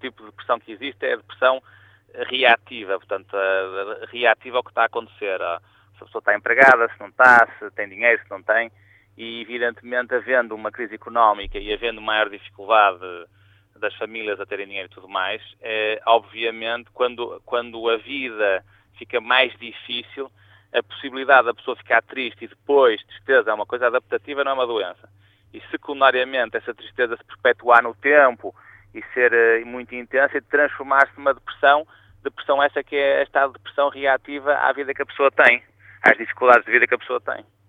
tipo de depressão que existe é a depressão reativa, portanto, reativa ao que está a acontecer. Se a pessoa está empregada, se não está, se tem dinheiro, se não tem, e evidentemente havendo uma crise económica e havendo maior dificuldade das famílias a terem dinheiro e tudo mais, obviamente quando a vida fica mais difícil, a possibilidade da pessoa ficar triste e depois tristeza é uma coisa adaptativa, não é uma doença. E secundariamente essa tristeza se perpetuar no tempo e ser muito intensa e transformar-se numa depressão essa que é esta depressão reativa à vida que a pessoa tem, às dificuldades de vida que a pessoa tem.